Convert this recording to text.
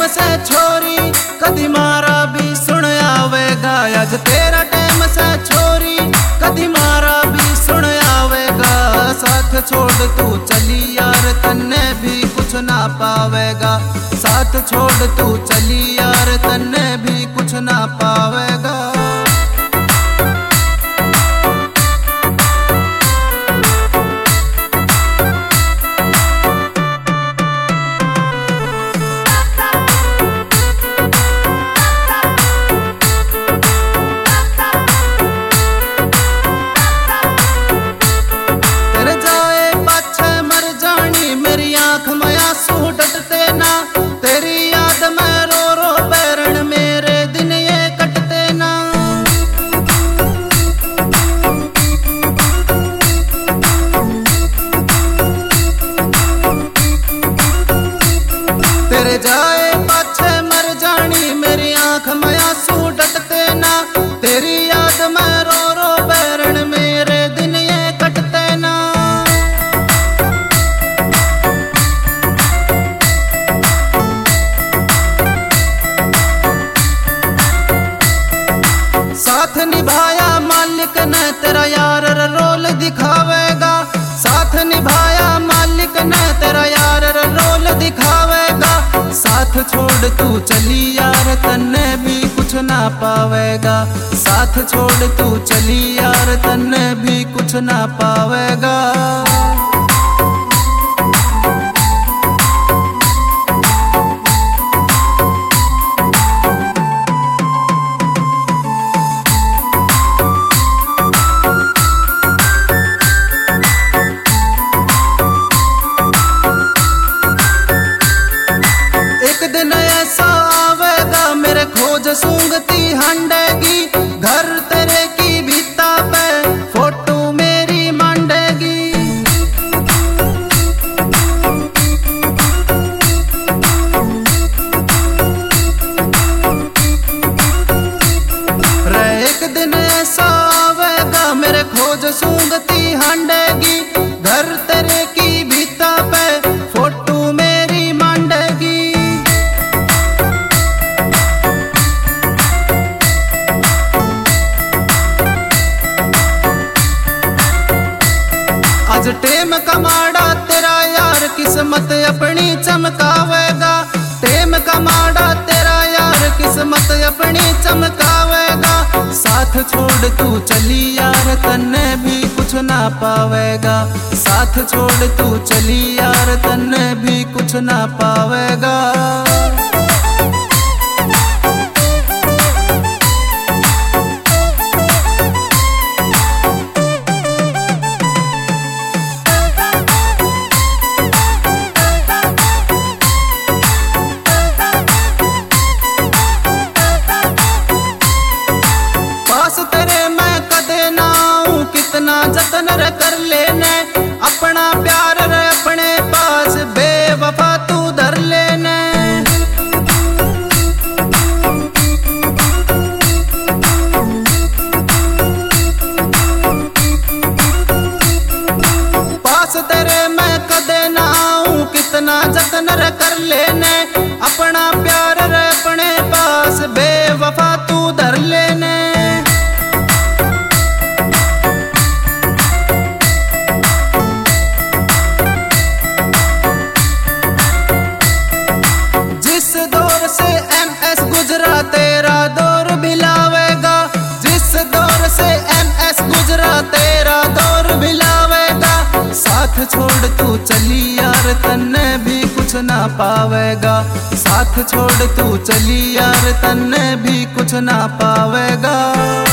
से छोरी कदी मारा भी सुन आवेगा। आज तेरा टाइम से छोरी कदी मारा भी सुन आवेगा। साथ छोड़ तू चली यार तन्ने भी कुछ ना पावेगा। साथ छोड़ तू चली यार तन्ने भी कुछ ना पावेगा। तेरे जाए पाछे मर जानी मेरी आंख में आंसू डटते ना। तेरी याद में रो रो बैरण मेरे दिन ये कटते ना। साथ निभाया मालिक ने तेरा यार रोल दिखावेगा। साथ निभाया मालिक ने तेरा यार रोल दिखावेगा। साथ छोड़ तू चली यार तन्ने भी कुछ ना पावेगा। साथ छोड़ तू चली यार तन्ने भी कुछ ना पावेगा। दिन ऐसा आवेगा मेरे खोज सूंघती हंडेगी। घर तेरे की भीता पे फोटो मेरी मांडेगी। रे एक दिन ऐसा आवेगा मेरे खोज सूंघती हंडेगी। घर तेरे की भीता पे फोटो मेरी मांडेगी। आज टेम कमाड़ा तेरा यार किस्मत अपनी चमकावेगा। टेम कमाड़ा तेरा यार किस्मत अपनी चमकावेगा। साथ छोड़ तू चली यार तन्ने भी कुछ ना पावेगा। साथ छोड़ तू चली यार तन्ने भी कुछ ना पावेगा। जतन रे कर लेने अपना प्यार रे अपने पास बेवफा तू धर लेने। पास तेरे मैं कदे ना आऊं कितना जतन रे कर लेने। अपना प्यार रे अपने पास बेवफा तू धर लेने। तेरा दौर बिलावेगा। जिस दौर से MS गुजरा तेरा दौर बिलावेगा। साथ छोड़ तू चली यार तन्ने भी कुछ ना पावेगा। साथ छोड़ तू चली यार तन्ने भी कुछ ना पावेगा।